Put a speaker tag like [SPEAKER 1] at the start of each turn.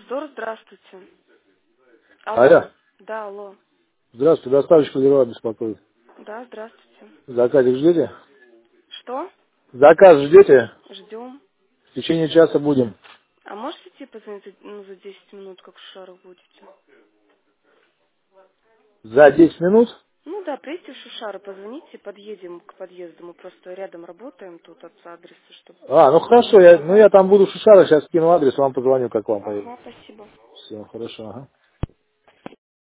[SPEAKER 1] Здравствуйте.
[SPEAKER 2] Алло.
[SPEAKER 1] Алло. Да, алло.
[SPEAKER 2] Здравствуйте, доставщик Лероя беспокоит.
[SPEAKER 1] Да, здравствуйте.
[SPEAKER 2] Заказик ждете?
[SPEAKER 1] Что?
[SPEAKER 2] Заказ ждете?
[SPEAKER 1] Ждем.
[SPEAKER 2] В течение часа будем.
[SPEAKER 1] А можете идти позвонить за 10 минут, как в Шушарах будете?
[SPEAKER 2] За 10 минут?
[SPEAKER 1] Ну да, приедьте в Шушары, позвоните, подъедем к подъезду. Мы просто рядом работаем тут от адреса, чтобы...
[SPEAKER 2] Ну хорошо, я там буду в Шишарах, сейчас скину адрес, вам позвоню, как вам поедет.
[SPEAKER 1] Ага, спасибо.
[SPEAKER 2] Все, хорошо, ага.